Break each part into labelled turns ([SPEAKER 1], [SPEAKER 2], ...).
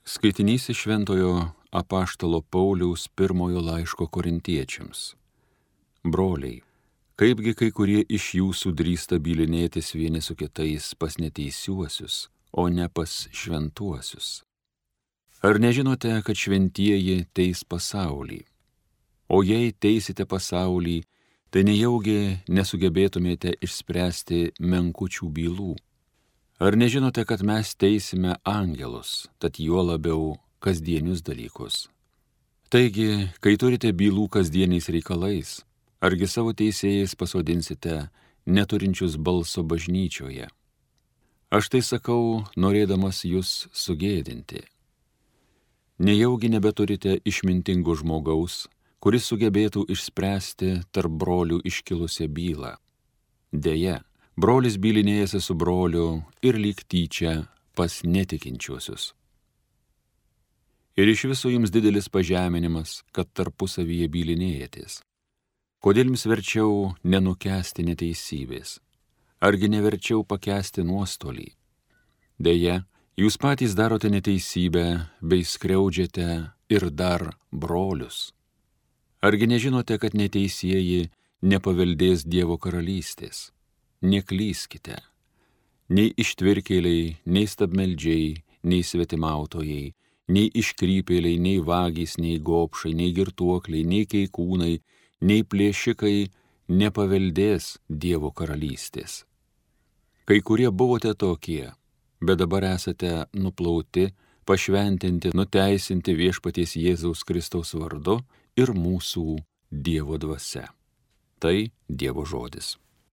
[SPEAKER 1] Skaitinys iš Šventojo apaštalo Pauliaus pirmojo laiško korintiečiams. Broliai, kaipgi kai kurie iš jūsų drįsta bylinėtis vieni su kitais pas neteisiuosius, o ne pas šventuosius? Ar nežinote, kad šventieji teis pasaulį? O jei teisite pasaulį, tai nejaugi nesugebėtumėte išspręsti menkučių bylų? Ar nežinote, kad mes teisime angelus, tad juo labiau kasdienius dalykus? Taigi, kai turite bylų kasdieniais reikalais, argi savo teisėjais pasodinsite neturinčius balso bažnyčioje? Aš tai sakau, norėdamas jūs sugėdinti. Nejaugi nebeturite išmintingo žmogaus, kuris sugebėtų išspręsti tarp brolių iškilusią bylą? Deja, brolis bylinėjasi su broliu ir lyg tyčia pas netikinčiuosius. Ir iš viso jums didelis pažeminimas, kad tarpusavyje bylinėjatės. Kodėl jums verčiau nenukęsti neteisybės? Argi neverčiau pakęsti nuostolį? Deja, jūs patys darote neteisybę bei skriaudžiate ir dar brolius. Argi nežinote, kad neteisieji nepaveldės Dievo karalystės? Neklyskite. Nei ištvirkėliai, nei stabmeldžiai, nei svetimautojai, nei iškrypėliai, nei vagys, nei gobšai, nei girtuokliai, nei keikūnai, nei plėšikai nepaveldės Dievo karalystės. Kai kurie buvote tokie, bet dabar esate nuplauti, pašventinti, nuteisinti Viešpaties Jėzaus Kristaus vardu ir mūsų Dievo dvasia. Tai Dievo žodis.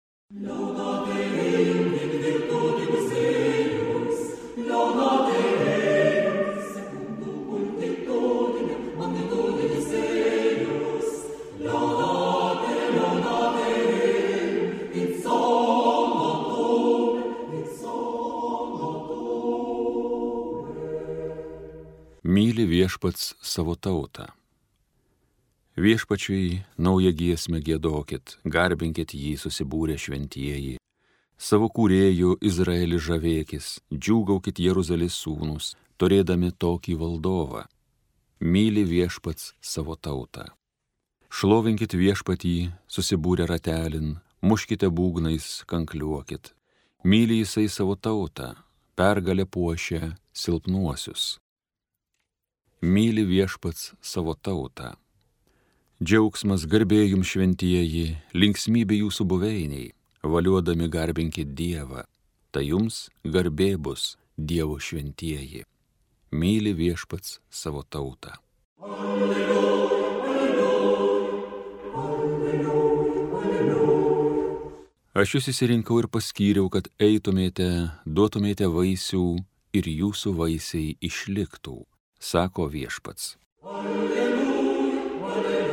[SPEAKER 1] Myli viešpats savo tautą. Viešpačiui naują giesmę giedokit, garbinkit jį susibūrę šventieji. Savo kūrėjų Izraelį žavėkis, džiūgaukit Jeruzalės sūnus, turėdami tokį valdovą. Myli viešpats savo tautą. Šlovinkit viešpatį, susibūrę ratelin, muškite būgnais, kankliuokit. Myli jisai savo tautą, pergalę puošia silpnuosius. Myli viešpats savo tautą. Džiaugsmas garbė jums šventieji, linksmybė jūsų buveiniai, valiuodami garbinkit Dievą, tai jums garbė bus Dievo šventieji. Myli viešpats savo tautą. Alleluja, alleluja, alleluja, alleluja. Aš jūs išsirinkau ir paskyriau, kad eitumėte, duotumėte vaisių ir jūsų vaisiai išliktų, sako viešpats. Alleluja, alleluja.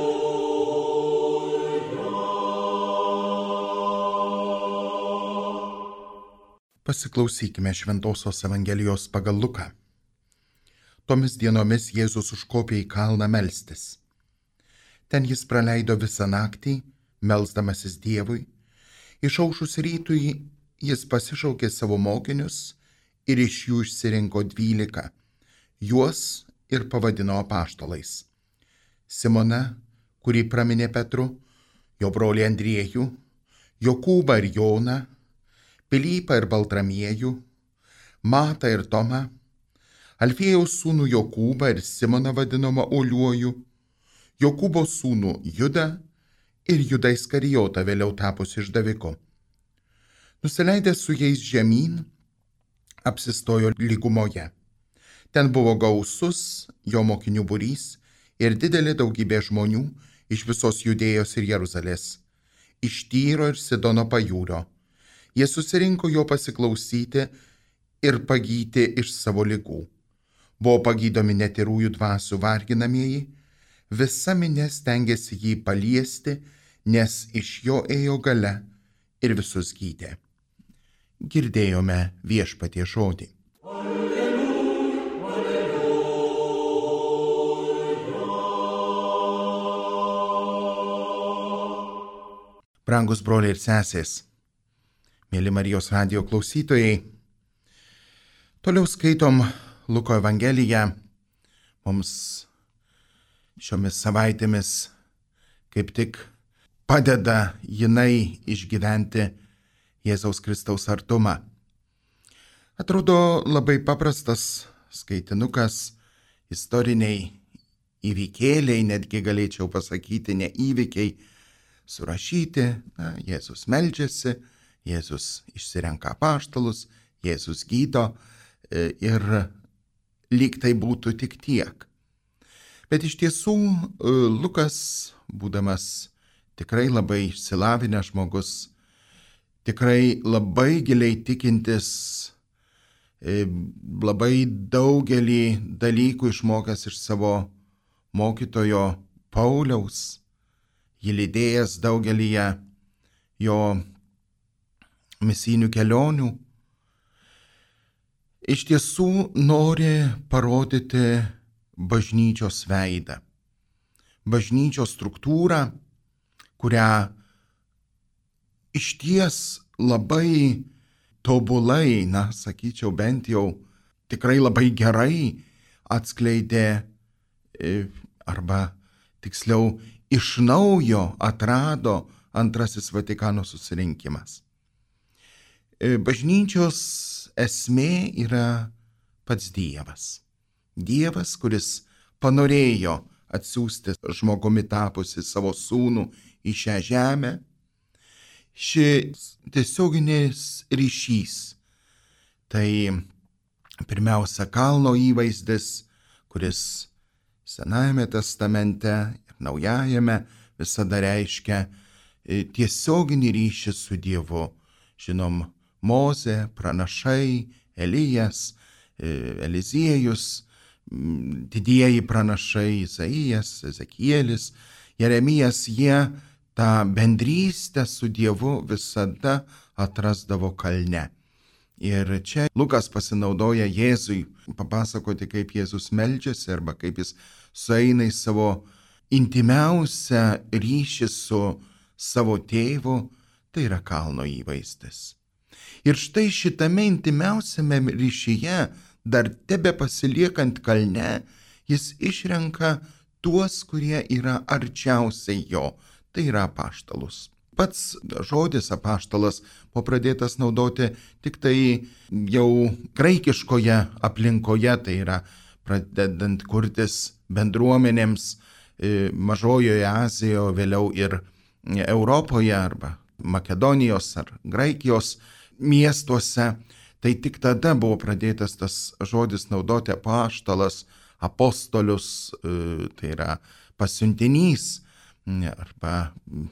[SPEAKER 2] Pasiklausykime Šventosios Evangelijos pagal Luką. Tomis dienomis Jėzus užkopė į kalną melstis. Ten jis praleido visą naktį, melsdamasis Dievui. Išaušus rytui jis pasišaukė savo mokinius ir iš jų išsirinko 12, juos ir pavadino apaštalais. Simoną, kurį praminė Petru, jo brolį Andriejų, Jokūbą ir Joną, Pilypą ir Baltramiejų, Matą ir Tomą, Alfiejaus sūnų Jokūbą ir Simoną vadinamą Uoliuoju, Jokūbo sūnų Judą ir Judą Iskarijotą vėliau tapusi išdaviku. Nusileidęs su jais žemyn, apsistojo lygumoje. Ten buvo gausus jo mokinių būrys ir didelė daugybė žmonių iš visos Judėjos ir Jeruzalės, iš Tyro ir Sidono pajūrio. Jie susirinko jo pasiklausyti ir pagyti iš savo ligų. Buvo pagydomi netyrųjų dvasių varginamieji, visa minia stengėsi jį paliesti, nes iš jo ėjo galia ir visus gydė. Girdėjome Viešpaties žodį. Alleluja, alleluja. Brangus broliai ir sesės, mėly Marijos radijo klausytojai, toliau skaitom Luko Evangelija mums šiomis savaitėmis kaip tik padeda jinai išgyventi Jėzaus Kristaus artumą. Atrodo labai paprastas skaitinukas, istoriniai įvykėliai, netgi galėčiau pasakyti, ne įvykiai, surašyti. Jėzus meldžiasi, Jėzus išsirenka apaštalus, Jėzus gydo ir lyg tai būtų tik tiek. Bet iš tiesų Lukas, būdamas tikrai labai išsilavinęs žmogus, tikrai labai giliai tikintis, labai daugelį dalykų išmokęs iš savo mokytojo Pauliaus, jį lydėjęs daugelyje jo misijinių kelionių, iš tiesų nori parodyti bažnyčios veidą, bažnyčios struktūrą, kurią išties labai tobulai, sakyčiau, bent jau tikrai labai gerai atskleidė arba tiksliau iš naujo atrado Antrasis Vatikano susirinkimas. Bažnyčios esmė yra pats Dievas. Dievas, kuris panorėjo atsiųsti žmogumi tapusi savo sūnų į šią žemę. Šis tiesioginis ryšys tai pirmiausia kalno įvaizdis, kuris Senajame testamente ir Naujajame visada reiškia tiesioginį ryšį su Dievu. Žinom, Mozė, pranašai, Elijas, Eliziejus, didieji pranašai Izaijas, Ezekielis, Jeremijas, jie tą bendrystę su Dievu visada atrasdavo kalne. Ir čia Lukas pasinaudoja Jėzui papasakoti, kaip Jėzus meldžiasi arba kaip jis sueina į savo intimiausią ryšį su savo tėvu, tai yra kalno įvaizdis. Ir štai šitame intimiausiame ryšyje, dar tebe pasiliekant kalne, jis išrenka tuos, kurie yra arčiausiai jo, tai yra apaštalus. Pats žodis apaštalas buvo pradėtas naudoti tik tai jau graikiškoje aplinkoje, tai yra pradedant kurtis bendruomenėms Mažojoje Azijoje, vėliau ir Europoje arba Makedonijos ar Graikijos miestuose. Tai tik tada buvo pradėtas tas žodis naudoti apaštalas, apostolius, tai yra pasiuntinys, arba,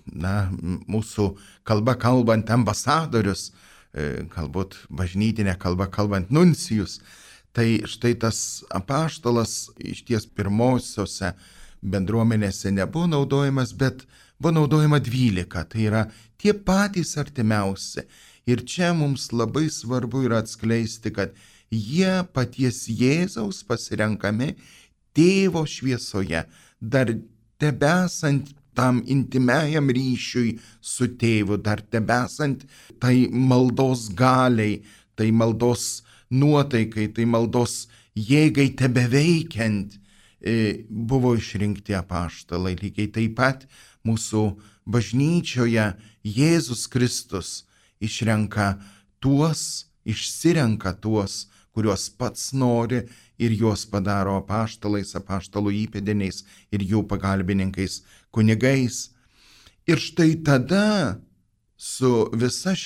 [SPEAKER 2] mūsų kalba kalbant ambasadorius, galbūt bažnytinė kalba kalbant nuncijus. Tai štai tas apaštalas iš ties pirmosiose bendruomenėse nebuvo naudojamas, bet buvo naudojama 12, tai yra tie patys artimiausi. Ir čia mums labai svarbu yra atskleisti, kad jie paties Jėzaus pasirenkami tėvo šviesoje, dar tebesant tam intimiajam ryšiui su tėvu, dar tebesant tai maldos galiai, tai maldos nuotaikai, tai maldos jėgai tebeveikiant, buvo išrinkti apaštalai. Lygiai taip pat mūsų bažnyčioje Jėzus Kristus išsirenka tuos, kuriuos pats nori ir juos padaro apaštalais, apaštalų įpėdiniais ir jų pagalbininkais, kunigais. Ir štai tada su visu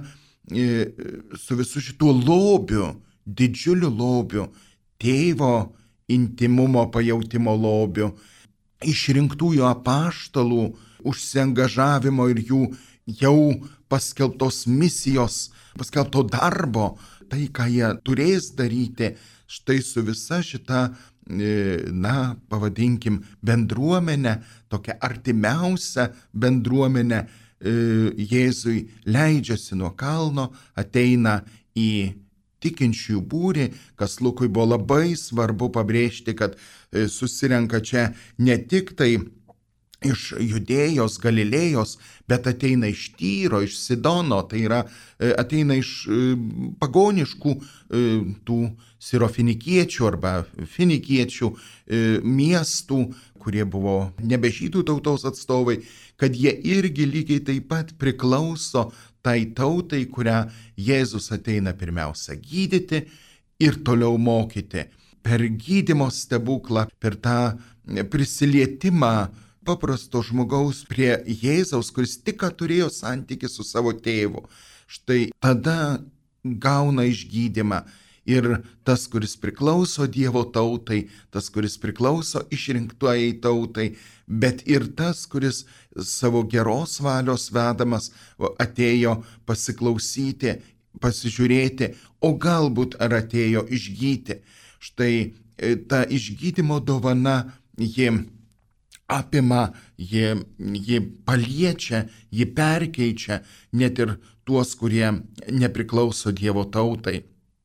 [SPEAKER 2] šituo lobiu, didžiuliu lobiu, tėvo intimumo pajautimo lobiu, išrinktųjų apaštalų užsiangažavimo ir jų jau paskelbtos misijos, paskelbto darbo, tai, ką jie turės daryti, štai su visa šita, pavadinkim, bendruomenė, tokia artimiausia bendruomenė Jėzui leidžiasi nuo kalno, ateina į tikinčiųjų būrį, kas Lukui buvo labai svarbu pabrėžti, kad susirenka čia ne tik tai iš Judėjos, Galilėjos, bet ateina iš Tyro, iš Sidono, tai yra ateina iš pagoniškų tų sirofinikiečių arba finikiečių miestų, kurie buvo nebe žydų tautos atstovai, kad jie irgi lygiai taip pat priklauso tai tautai, kurią Jėzus ateina pirmiausia gydyti ir toliau mokyti. Per gydymo stebuklą, per tą prisilietimą paprasto žmogaus prie Jėzaus, kuris tik ką turėjo santykį su savo tėvu. Štai tada gauna išgydymą ir tas, kuris priklauso Dievo tautai, tas, kuris priklauso išrinktajai tautai, bet ir tas, kuris savo geros valios vedamas atėjo pasiklausyti, pasižiūrėti, o galbūt ar atėjo išgyti. Štai ta išgydymo dovana, ji apima, ji paliečia, ji perkeičia net ir tuos, kurie nepriklauso Dievo tautai.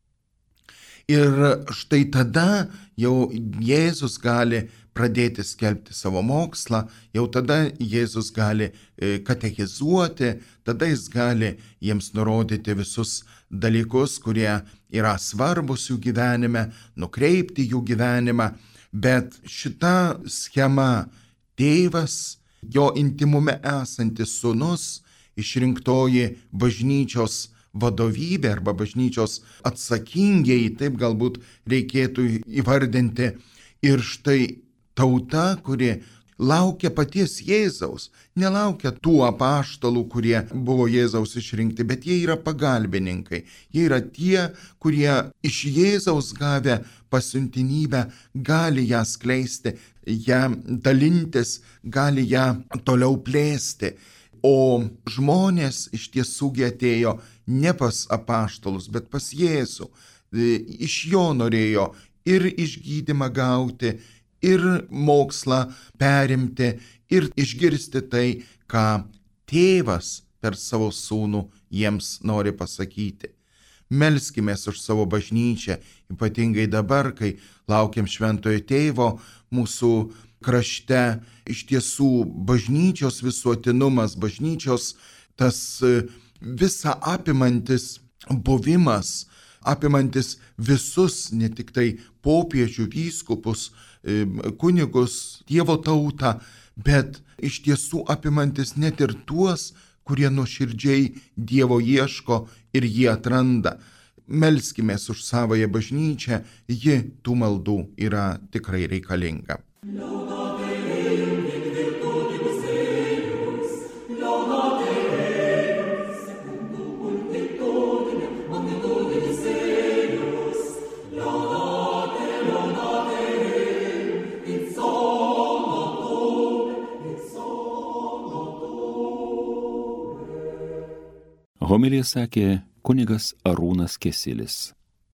[SPEAKER 2] Ir štai tada jau Jėzus gali pradėti skelbti savo mokslą, jau tada Jėzus gali katechizuoti, tada jis gali jiems nurodyti visus dalykus, kurie yra svarbus jų gyvenime, nukreipti jų gyvenimą, bet šita schema tėvas, jo intimume esantis sūnus, išrinktoji bažnyčios vadovybė arba bažnyčios atsakingieji, taip galbūt reikėtų įvardinti, ir štai tauta, kuri laukia paties Jėzaus, nelaukia tų apaštalų, kurie buvo Jėzaus išrinkti, bet jie yra pagalbininkai, jie yra tie, kurie iš Jėzaus gavę pasiuntinybę gali ją skleisti, ją dalintis, gali ją toliau plėsti. O žmonės iš tiesų atėjo ne pas apaštalus, bet pas Jėzų. Iš jo norėjo ir išgydymą gauti, ir mokslą perimti, ir išgirsti tai, ką tėvas per savo sūnų jiems nori pasakyti. Melskimės už savo bažnyčią, ypatingai dabar, kai laukiam šventojo tėvo mūsų krašte. Iš tiesų bažnyčios visuotinumas, bažnyčios tas visa apimantis buvimas, apimantis visus, ne tik tai popiežių, vyskupus, kunigus, Dievo tautą, bet iš tiesų apimantis net ir tuos, kurie nuoširdžiai Dievo ieško ir jį atranda. Melskimės už savąją bažnyčią, ji tų maldų yra tikrai reikalinga.
[SPEAKER 1] Homiliją sakė kunigas Arūnas Kesilis.